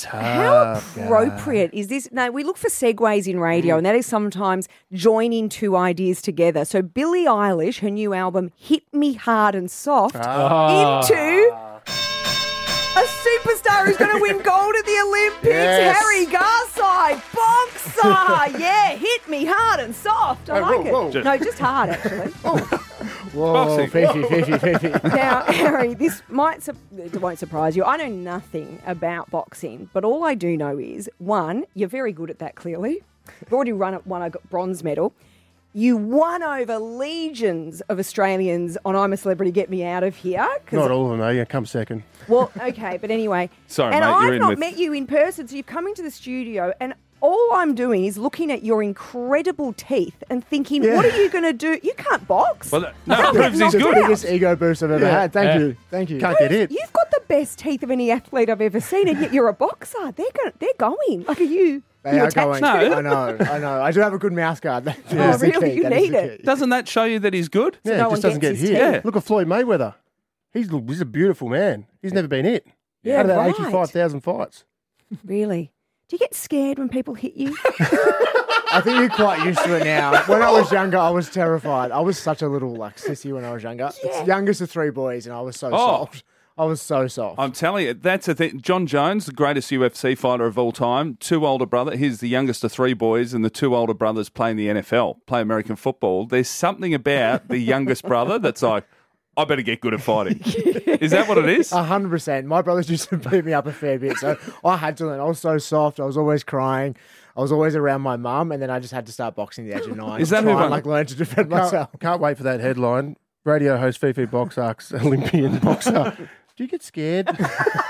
How appropriate is this? No, we look for segues in radio, and that is sometimes joining two ideas together. So Billie Eilish, her new album, Hit Me Hard and Soft, into a superstar who's going to win gold at the Olympics, Harry Garside, boxer. Yeah, hit me hard and soft. I like it. No, just hard, actually. Whoa, Fifi. Now, Harry, this won't surprise you. I know nothing about boxing, but all I do know is, one, you're very good at that, clearly. You've already won a bronze medal. You won over legions of Australians on I'm a Celebrity, Get Me Out of Here. Not all of them, you come second. Well, okay, but anyway. Sorry, and mate, I've not met you in person, so you've come into the studio and all I'm doing is looking at your incredible teeth and thinking, what are you going to do? You can't box. Well, that proves he's good. The biggest ego boost I've ever had. Thank you. Can't get hit. You've got the best teeth of any athlete I've ever seen, and yet you're a boxer. They're going. Like, are you... They are going. No. I know. I do have a good mouth guard. Really? You need it. Doesn't that show you that he's good? So Yeah, no just one doesn't get gets his hit. teeth. Yeah. Look at Floyd Mayweather. He's a beautiful man. He's never been hit. Yeah, Out of that right. 85,000 fights. Really? Do you get scared when people hit you? I think you're quite used to it now. When I was younger, I was terrified. I was such a little sissy when I was younger. It's youngest of three boys, and I was so soft. I was so soft. I'm telling you, that's the thing. John Jones, the greatest UFC fighter of all time, two older brothers. He's the youngest of three boys, and the two older brothers play in the NFL, play American football. There's something about the youngest brother that's like, I better get good at fighting. Is that what it is? 100%. My brothers used to beat me up a fair bit, so I had to learn. I was so soft. I was always crying. I was always around my mum, and then I just had to start boxing at the age of 9. Is that try who and, learn to defend myself? Can't wait for that headline. Radio host Fifi Boxark's Olympian boxer. Do you get scared? Well,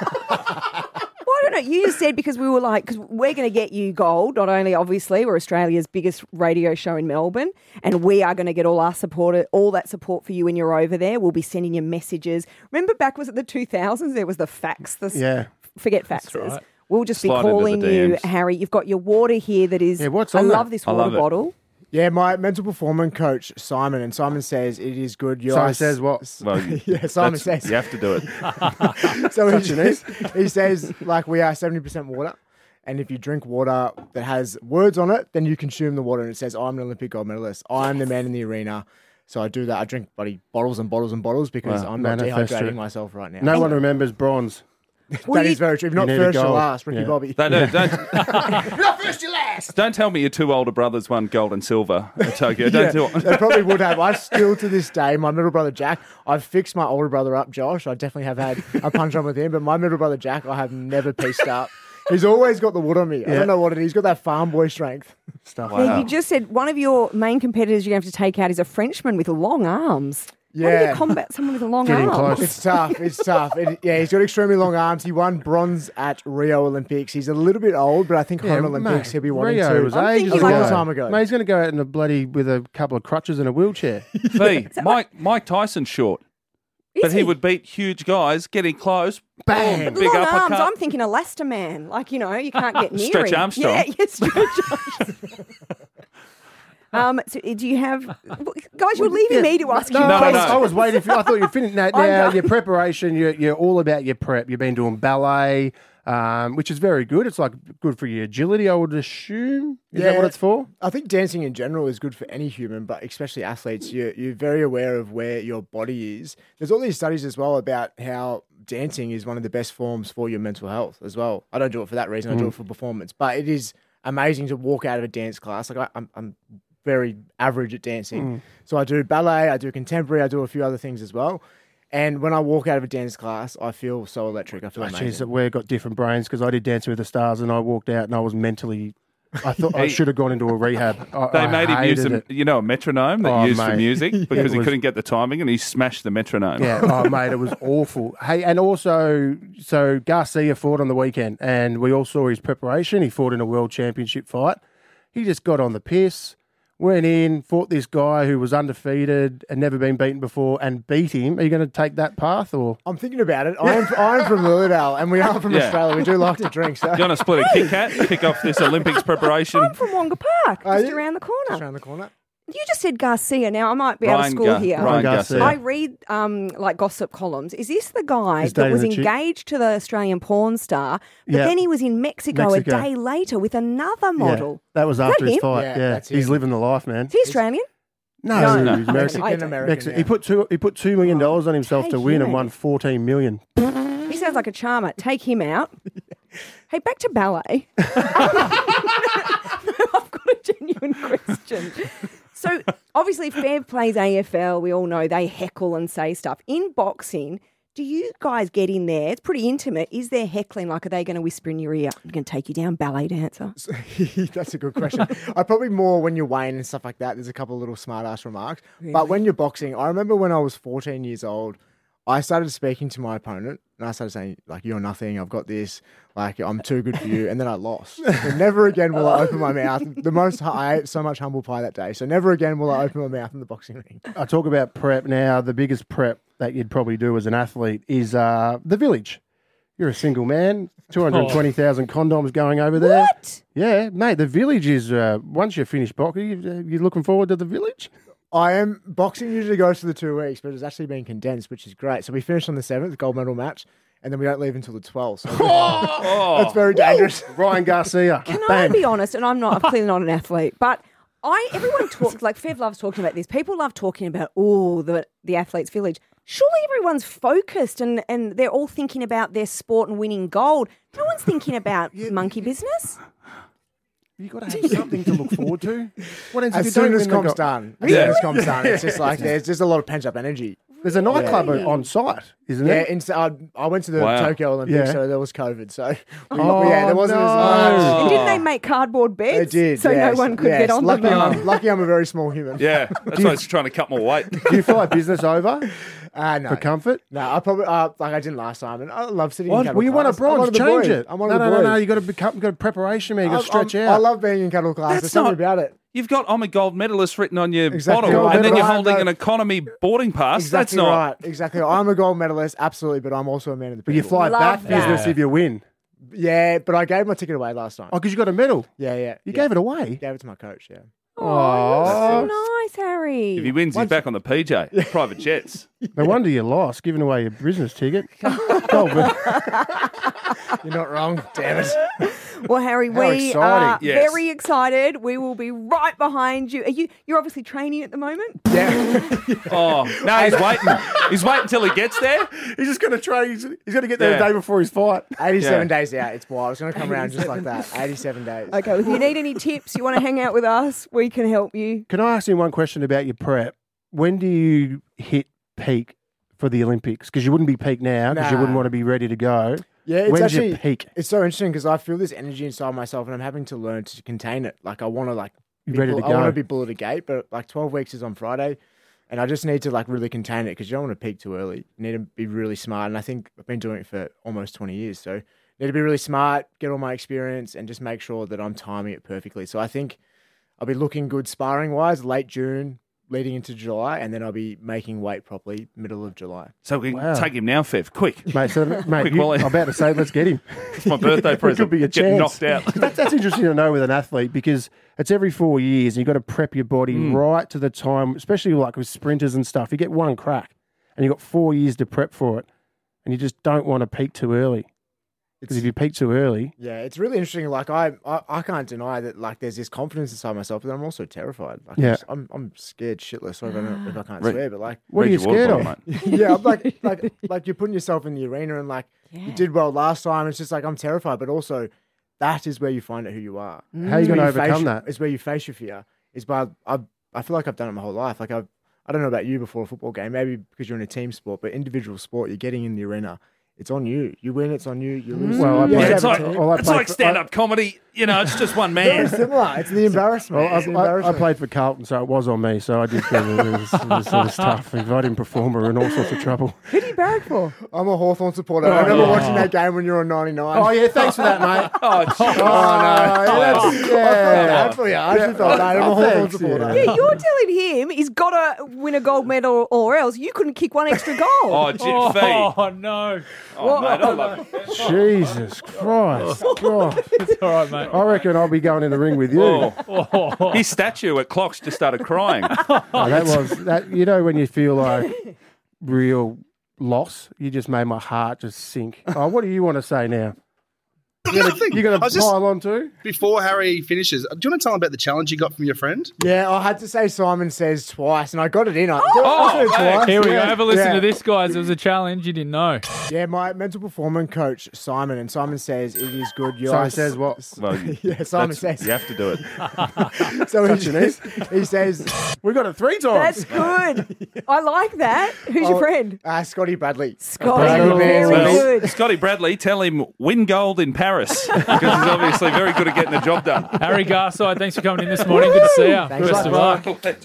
I don't know. You just said because we were like, because we're going to get you gold. Not only, obviously, we're Australia's biggest radio show in Melbourne, and we are going to get all that support for you when you're over there. We'll be sending you messages. Remember back, was it the 2000s? There was the fax. Forget faxes. Right. We'll just Slide be calling into the you, DMs. Harry. You've got your water here that is... Yeah, what's I on love that? this I water love it. bottle. Yeah, my mental performance coach, Simon, and Simon says it is good. Simon says what? Well, Yeah, Simon says. You have to do it. So he says, we are 70% water. And if you drink water that has words on it, then you consume the water. And it says, I'm an Olympic gold medalist. I'm the man in the arena. So I do that. I drink bottles and bottles and bottles because I'm not manifest dehydrating it. myself right now. No one remembers bronze. That is very true. If not need a first, you're gold. last, Ricky Yeah. Bobby. Don't Not first, you're last. don't tell me your two older brothers won gold and silver at Tokyo. Don't do it. They probably would have. I still, to this day, my middle brother Jack, I've fixed my older brother up, Josh. I definitely have had a punch on with him, but my middle brother Jack, I have never pieced up. He's always got the wood on me. I don't know what it is. He's got that farm boy strength. Stuff. Yeah, you just said one of your main competitors you're going to have to take out is a Frenchman with long arms. How do you combat someone with a long Getting arm? close. It's tough. He's got extremely long arms. He won bronze at Rio Olympics. He's a little bit old, but I think home Olympics mate, he'll be wanting Rio to. was I'm ages thinking a like- long time ago. Mate, he's going to go out in with a couple of crutches and a wheelchair. V, Mike Tyson's short. Is But he would beat huge guys, getting close. Bang! Boom, But big long arms, uppercut. I'm thinking Elastoman. Like, you can't get near Stretch him. Armstrong. Yeah, Stretch Armstrong. So do you have... Guys, you're leaving me to ask you No, questions. I was waiting for you. I thought you finished. Now, done. your preparation, you're all about your prep. You've been doing ballet, which is very good. It's good for your agility, I would assume. Is that what it's for? I think dancing in general is good for any human, but especially athletes. You're very aware of where your body is. There's all these studies as well about how dancing is one of the best forms for your mental health as well. I don't do it for that reason. I do it for performance. But it is amazing to walk out of a dance class. I'm very average at dancing. So I do ballet, I do contemporary, I do a few other things as well. And when I walk out of a dance class, I feel so electric. I feel amazing. Jeez, we've got different brains because I did Dancing with the Stars and I walked out and I was mentally... I thought I should have gone into a rehab. They made him use hated it. a metronome that used for mate. music because he was- couldn't get the timing, and he smashed the metronome. Yeah, mate, it was awful. Hey, and also, so Garcia fought on the weekend, and we all saw his preparation. He fought in a world championship fight. He just got on the piss, went in, fought this guy who was undefeated and never been beaten before, and beat him. Are you going to take that path, or? I'm thinking about it. I'm from Lilydale, and we are from Yeah. Australia. We do like to drink. So. Do you want to split a Kit Kat, kick off this Olympics preparation? I'm from Wonga Park, just around the corner. Just around the corner. You just said Garcia. Now I might be out of Ryan school Gar- here. Ryan Garcia. Garcia. I read like gossip columns. Is this the guy He's that dating was the chick. engaged to the Australian porn star, but Yeah. then he was in Mexico a Mexico. day later with another model? Yeah, that was Is after that his him? fight. Yeah, Yeah, that's he's him. living the life, man. Is he Australian? No, No. he's American. Mexican American. Mexican. He put $2 million on himself Take to win and him. won $14 million. He sounds like a charmer. Take him out. Hey, back to ballet. I've got a genuine question. So, obviously, Fair Play's AFL, we all know they heckle and say stuff. In boxing, do you guys get in there? It's pretty intimate. Is there heckling? Like, are they going to whisper in your ear? I'm going to take you down, ballet dancer. That's a good question. I probably more when you're weighing and stuff like that. There's a couple of little smart ass remarks. But when you're boxing, I remember when I was 14 years old, I started speaking to my opponent and I started saying, like, you're nothing. I've got this. Like, I'm too good for you. And then I lost. So never again will I open my mouth. I ate so much humble pie that day. So never again will I open my mouth in the boxing ring. I talk about prep now. The biggest prep that you'd probably do as an athlete is the village. You're a single man, 220,000 condoms going over there. What? Yeah, mate, the village is, once you finish boxing, you're looking forward to the village? I am. Boxing usually goes for the 2 weeks, but it's actually been condensed, which is great. So we finished on the 7th, gold medal match, and then we don't leave until the 12th. So that's very dangerous. Ryan Garcia. Can I Bang. be honest? And I'm clearly not an athlete, but everyone talks, like Fev loves talking about this. People love talking about, the athlete's village. Surely everyone's focused and they're all thinking about their sport and winning gold. No one's thinking about monkey business. You got to have something to look forward to. What else if you As soon don't as win the comp's gold? done, as soon as comp's done, it's just like there's just a lot of pent up energy. There's a nightclub on site, isn't Yeah, it? I went to the Wow. Tokyo Olympics, Yeah. so there was COVID. So Oh, there wasn't no. as much. And didn't they make cardboard They beds? did, So yes, no one could yes. get on lucky them. Lucky I'm a very small human. Yeah, that's why he's trying to cut more weight. Do you fly business over No. for comfort? No, I probably like I didn't last time, and I love sitting in What? cattle Well, you won a class. I'm one bronze. of the Change boys. it. I'm one of the No. boys. You got to got preparation, man. You got to stretch I out. love being in cattle class. That's There's something not- about it. You've got I'm a gold medalist written on your Exactly. bottle, Gold and then you're medalist. holding No. an economy boarding pass. Exactly That's not. right. Exactly. I'm a gold medalist, absolutely, but I'm also a man of the But people. you fly Love back that. business if you win. Yeah, but I gave my ticket away last time. Oh, because you got a medal. Yeah. You gave it away. Gave it to my coach. Yeah. Oh, you're so Oh. nice, Harry. If he wins, he's back on the PJ, private jets. No wonder you lost, giving away your business ticket. Gold medal. You're not wrong. Damn it. Well, Harry, How we exciting. are Yes. very excited. We will be right behind you. You're obviously training at the moment? Yeah. Oh no, he's waiting. He's waiting until he gets there. He's just going to train. He's going to get there Yeah. the day before his fight. 87 Yeah. days out. It's wild. It's going to come around just like that. 87 days. Okay, if you need any tips, you want to hang out with us, we can help you. Can I ask you one question about your prep? When do you hit peak for the Olympics? Because you wouldn't be peak now because you Nah. wouldn't want to be ready to go. Yeah, it's When's actually your peak? It's so interesting because I feel this energy inside myself, and I'm having to learn to contain it. Like I want to You ready to I want go? to be bull at a gate, but like 12 weeks is on Friday, and I just need to like really contain it because you don't want to peak too early. You need to be really smart, and I think I've been doing it for almost 20 years, so I need to be really smart, get all my experience, and just make sure that I'm timing it perfectly. So I think I'll be looking good sparring wise late June, leading into July, and then I'll be making weight properly middle of July. So we can Wow. take him now, Fev. Quick. Mate, Quick, you, Wally. I'm about to say, let's get him. It's my birthday present. be a Get chance. knocked out. That's interesting to know with an athlete because it's every 4 years and you've got to prep your body right to the time, especially like with sprinters and stuff. You get one crack and you've got 4 years to prep for it and you just don't want to peak too early. Because if you peak too early, Yeah, it's really interesting. Like I can't deny that. Like there's this confidence inside myself, but I'm also terrified. Like, Yeah. I'm scared shitless. Sorry if I can't Right. swear, but like, what are you Read your water scared of? bottle, mate. yeah, I'm like you're putting yourself in the arena, and like you did well last time. It's just like I'm terrified, but also that is where you find out who you are. How are you going to overcome that? It's where you face your fear. It's by I feel like I've done it my whole life. Like I don't know about you before a football game, maybe because you're in a team sport, but individual sport, you're getting in the arena. It's on you. You win, it's on you. You lose. Well, I you played- have It's a like, team. Well, I it's played like for- stand-up comedy. You know, it's just one Very man. similar. It's the embarrassment. Well, It's the I embarrassment. played for Carlton, so it was on me. So I did feel it was tough. If I didn't perform, we were in all sorts of trouble. Who do you barrack for? I'm a Hawthorn supporter. I remember watching that game when you were on 99. Oh, yeah, thanks for that, mate. Oh, I felt bad. I actually felt bad. I'm a Hawthorn thanks, supporter. yeah. Yeah, you're telling him he's got to win a gold medal or else you couldn't kick one extra goal. oh, Jit Fee. Oh, no. Oh, mate, I love it. Jesus Christ. God. It's all right, mate. mate. I reckon I'll be going in the ring with you. Oh. His statue at Clocks just started crying. Oh, that was that. You know when you feel like real loss, you just made my heart just sink. Oh, what do you want to say now? Nothing. You got I to was just- pile on too? Before Harry finishes, do you want to tell him about the challenge you got from your friend? Yeah, I had to say Simon Says twice, and I got it in. I said it hey, twice. Here we go. Yeah. Have a listen Yeah. to this, guys. It was a challenge you didn't know. Yeah, my mental performance coach, Simon, and Simon says it is good. Simon says what? Well, Yeah, Simon that's- says. you have to do it. So Such an he says, We got it 3 times. That's good. I like that. Who's your friend? Scotty Bradley. Scotty. Bradley, Very man. good. Scotty Bradley, tell him win gold in Paris because he's obviously very good at getting the job done. Harry Garside, thanks for coming in this morning. Good to see you. Thanks Best a of lot, luck.